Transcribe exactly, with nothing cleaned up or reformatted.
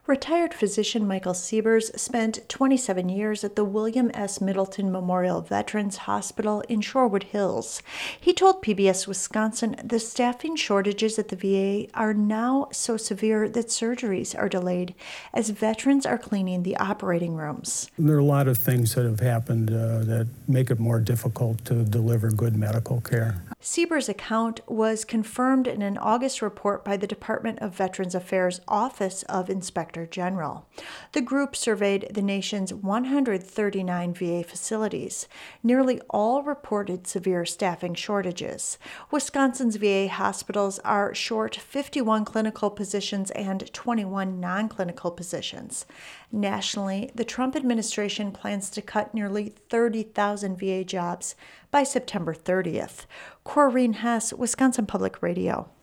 Retired physician Michael Siebers spent twenty-seven years at the William S. Middleton Memorial Veterans Hospital in Shorewood Hills. He told P B S Wisconsin the staffing shortages at the V A are now so severe that surgeries are delayed as veterans are cleaning the operating rooms. There are a lot of things that have happened uh, that make it more difficult to deliver good medical care. Siebers' account was confirmed in an August report by the Department of Veterans Affairs Office of Inspector General. The group surveyed the nation's one hundred thirty-nine V A facilities. Nearly all reported severe staffing shortages. Wisconsin's V A hospitals are short fifty-one clinical positions and twenty-one non-clinical positions. Nationally, the Trump administration plans to cut nearly thirty thousand V A jobs by September thirtieth. Corrine Hess, Wisconsin Public Radio.